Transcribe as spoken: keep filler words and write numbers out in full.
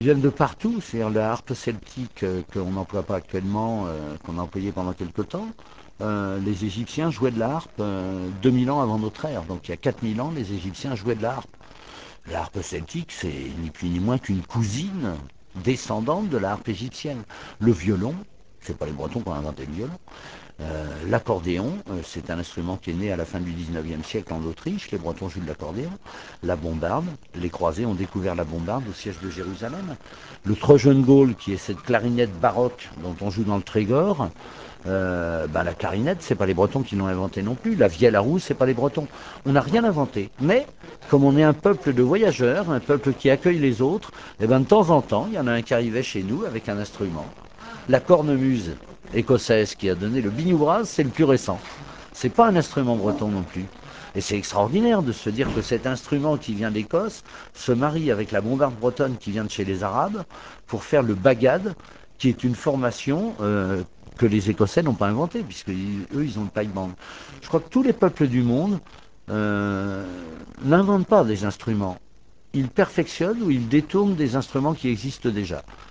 Ils viennent de partout, c'est-à-dire la harpe celtique euh, qu'on n'emploie pas actuellement, euh, qu'on a employé pendant quelque temps. Euh, les Égyptiens jouaient de la harpe euh, deux mille ans avant notre ère, donc il y a quatre mille ans, les Égyptiens jouaient de la harpe. La harpe celtique, c'est ni plus ni moins qu'une cousine descendante de la harpe égyptienne. Le violon, c'est pas les Bretons qui ont inventé le violon. Euh, l'accordéon, euh, c'est un instrument qui est né à la fin du dix-neuvième siècle en Autriche. Les Bretons jouent de l'accordéon. La bombarde, les croisés ont découvert la bombarde au siège de Jérusalem. Le Trojan Gaulle, qui est cette clarinette baroque dont on joue dans le Trégor, euh, ben la clarinette, c'est pas les Bretons qui l'ont inventée non plus. La vielle à roue, c'est pas les Bretons. On n'a rien inventé. Mais comme on est un peuple de voyageurs, un peuple qui accueille les autres, et ben de temps en temps, il y en a un qui arrivait chez nous avec un instrument. La cornemuse écossaise qui a donné le biniou-bras, c'est le plus récent. C'est pas un instrument breton non plus. Et c'est extraordinaire de se dire que cet instrument qui vient d'Écosse se marie avec la bombarde bretonne qui vient de chez les Arabes pour faire le bagad, qui est une formation euh, que les Écossais n'ont pas inventée, puisque eux, ils ont le paille-bande. Je crois que tous les peuples du monde euh, n'inventent pas des instruments. Ils perfectionnent ou ils détournent des instruments qui existent déjà.